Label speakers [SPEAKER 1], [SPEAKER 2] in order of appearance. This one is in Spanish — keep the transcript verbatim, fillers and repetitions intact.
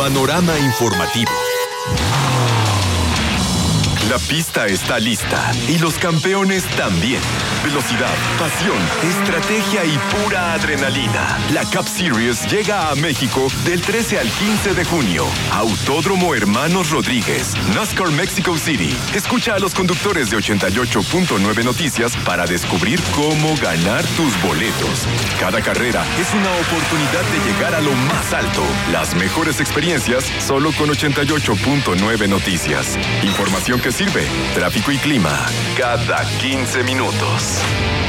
[SPEAKER 1] Panorama informativo. La pista está lista y los campeones también. Velocidad, pasión, estrategia y pura adrenalina. La Cup Series llega a México del trece al quince de junio. Autódromo Hermanos Rodríguez, NASCAR Mexico City. Escucha a los conductores de ochenta y ocho punto nueve Noticias para descubrir cómo ganar tus boletos. Cada carrera es una oportunidad de llegar a lo más alto. Las mejores experiencias solo con ochenta y ocho punto nueve Noticias. Información que sirve. Tráfico y clima cada quince minutos.